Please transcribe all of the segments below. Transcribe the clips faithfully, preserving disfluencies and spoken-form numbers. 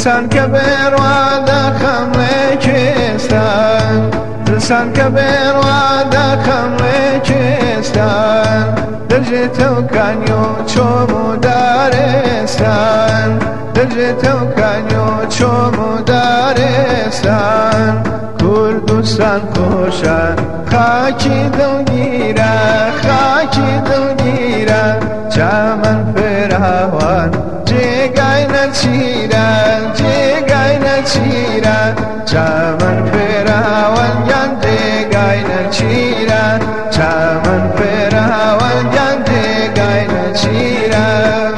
دلسان که برواده خمره کستن دلسان که برواده خمره کستن درجتو کنیو چومو دارستان درجتو کنیو چومو دارستان کردستان خوشن خاکی دلگیره خاکی دلگیره چمن فراوان جگای نچیرن جگای نچیرن چمن فراوان جان جگای نچیرن چمن فراوان جان جگای نچیرن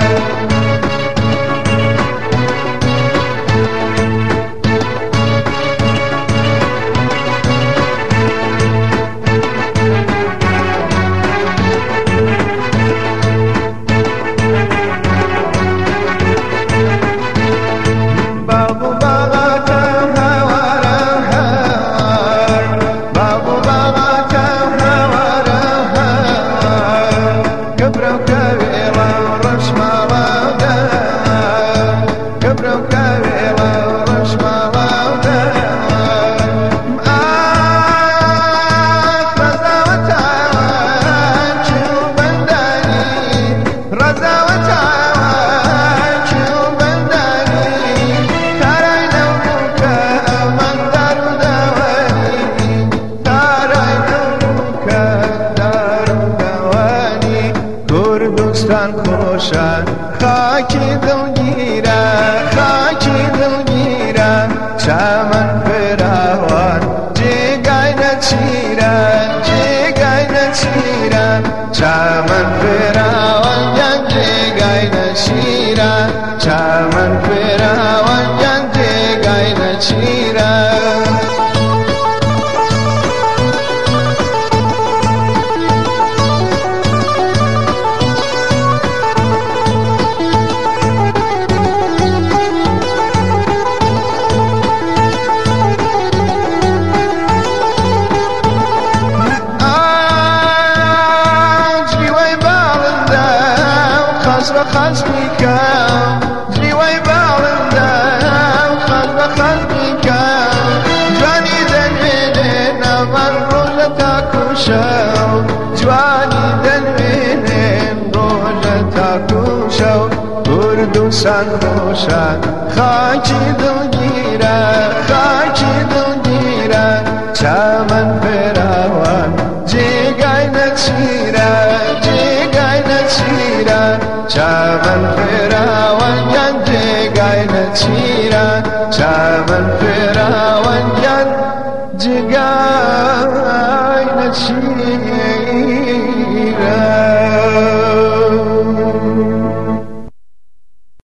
کردستان خوشن خاکی دلگیره خاکی دلگیره چمن فراوان جگای نچیرن جگای نچیرن چمن فراوان جان جگای نچیرن چمن فراوان جان جگای نچیرن خاص بكم جريوي بالندم خاص خاص بكم جواني دنوين من روجتاكو شو جواني دنوين روجتاكو شو کردستان خوشن خاکی دلگیره خاکی دلگیره چمن فراوان جگای نچیره جگای نچیره چمن فراوان جان جگای نچیره چمن فراوان جان جگای نچیره